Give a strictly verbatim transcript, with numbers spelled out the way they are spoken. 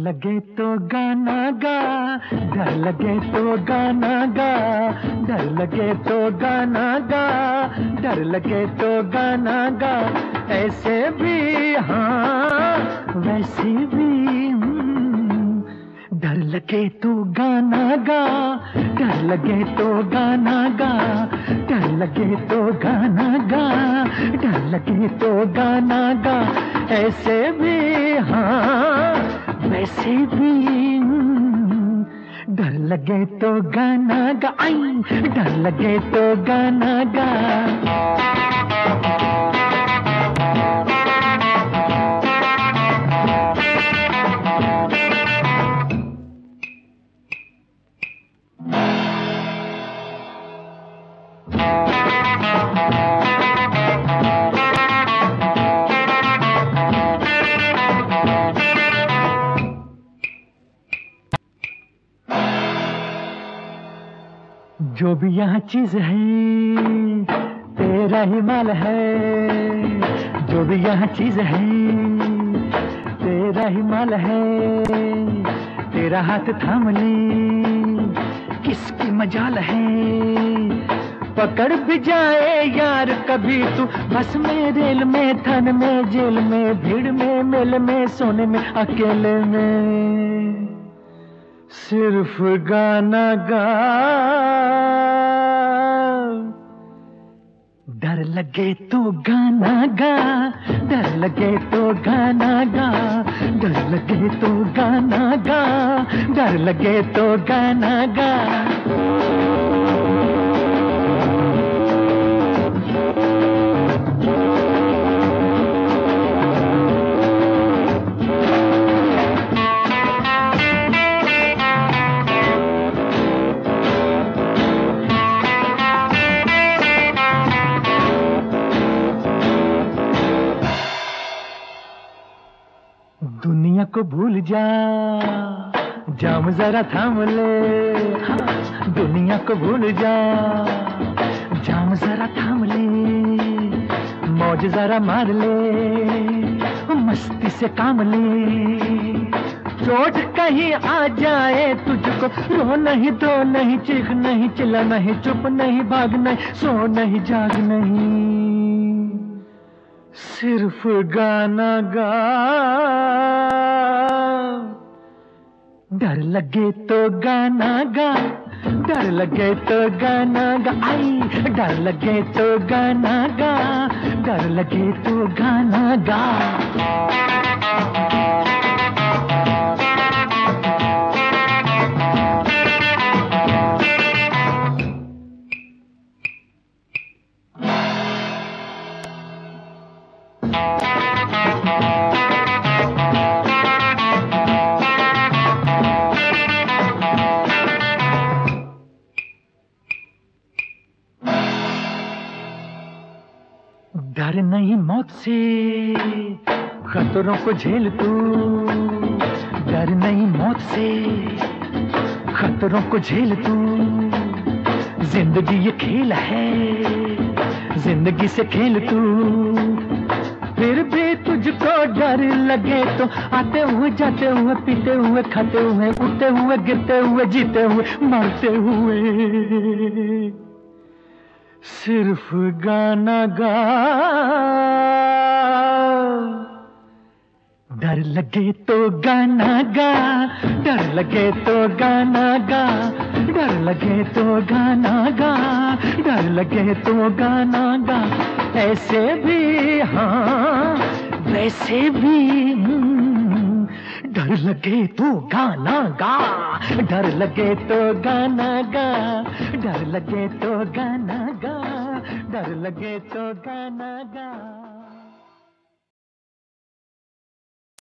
लगे तो गाना गा, डर लगे तो गाना गा, डर लगे तो गाना गा, डर लगे तो गाना गा। ऐसे भी हाँ वैसे भी डर लगे तो गाना गा, डर लगे तो गाना गा, डर लगे तो गाना गा, डर लगे तो गाना गा। ऐसे भी हाँ वैसे भी डर लगे तो गाना गा, आई डर लगे तो गाना गा। जो भी यहाँ चीज है तेरा ही माल है, जो भी यहाँ चीज है तेरा ही माल है। तेरा हाथ थाम ले किसकी मजाल है, पकड़ भी जाए यार कभी तू बस में रेल में थन में जेल में भीड़ में मेल में सोने में अकेले में सिर्फ गाना गा। डर लगे तो गाना गा, डर लगे तो गाना गा, डर लगे तो गाना गा, डर लगे तो गाना गा। दुनिया को भूल जा, जाम जरा थाम ले। हाँ, दुनिया को भूल जा, जाम जरा थाम ले। मौज जरा मार ले, मस्ती से काम ले। चोट कहीं आ जाए तुझको, रो नहीं दो नहीं चीख नहीं चिल्ला नहीं चुप नहीं भाग नहीं सो नहीं जाग नहीं, सिर्फ गाना गा। डर लगे तो गाना गा, डर लगे तो गाना गा, आई डर लगे तो गाना गा, डर लगे तो गाना गा। डर नहीं मौत से खतरों को झेल तू, डर नहीं मौत से खतरों को झेल तू। जिंदगी ये खेल है, जिंदगी से खेल तू। फिर भी तुझको डर लगे तो आते हुए जाते हुए पीते हुए खाते हुए उठते हुए गिरते हुए जीते हुए मरते हुए सिर्फ गाना गा। डर लगे तो गाना गा, डर लगे तो गाना गा, डर लगे तो गाना गा, डर लगे तो गाना गा। ऐसे भी हाँ वैसे भी डर लगे तो गाना गा, डर लगे तो गाना गा, डर लगे तो गाना गा, डर लगे तो गाना गा।